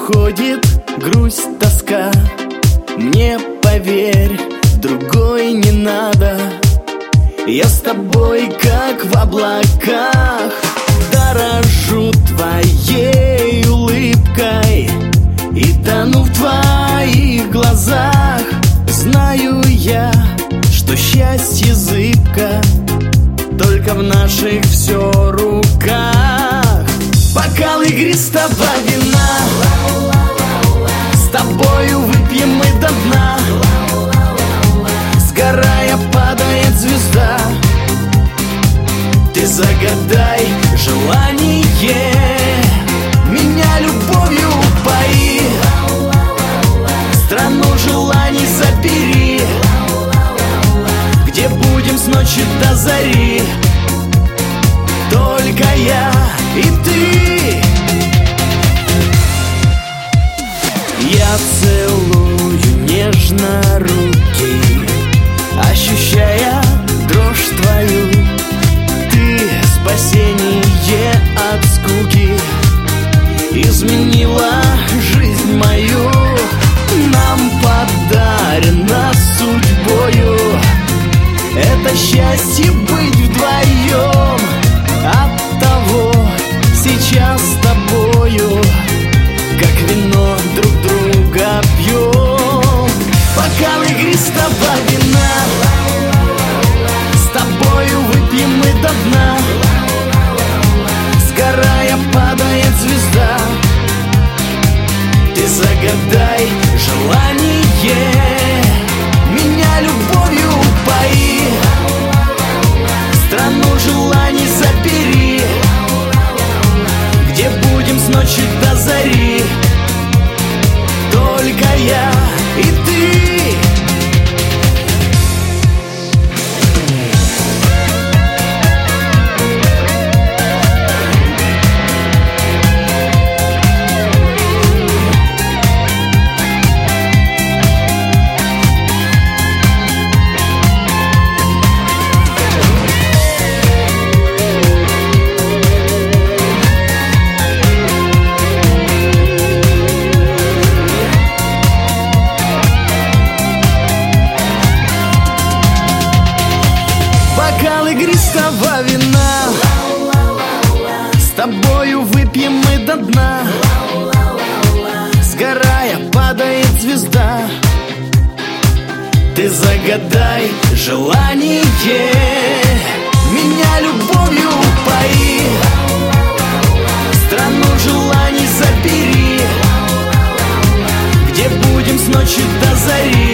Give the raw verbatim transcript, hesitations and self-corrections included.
уходит грусть, тоска. Мне, поверь, другой не надо. Я с тобой, как в облаках, дорожу твоей улыбкой и тону в твоих глазах. Знаю я, что счастье зыбко, только в наших все руках. Бокал игристого вина, с тобою выпьем мы до дна. Сгорая, падает звезда. Ты загадай желание, меня любовью пои, страну желаний забери, где будем с ночи до зари. Только я и ты. Я целую нежно руки, ощущая дрожь твою. Ты спасение от скуки, изменила жизнь мою. Нам подарено судьбою это счастье быть вдвоем. Оттого сейчас с тобою, как вино, друг друга пьем. Бокал игристого вина, с тобою выпьем мы до дна. Сгорая, падает звезда. Ты загадай желание, меня любовью пои, страну желаний забери, где будем с ночи до зари. Только я и ты. Бокал игристого вина, с тобою выпьем мы до дна. Сгорая, падает звезда. Ты загадай желание, меня любовью пои, страну желаний забери, где будем с ночи до зари.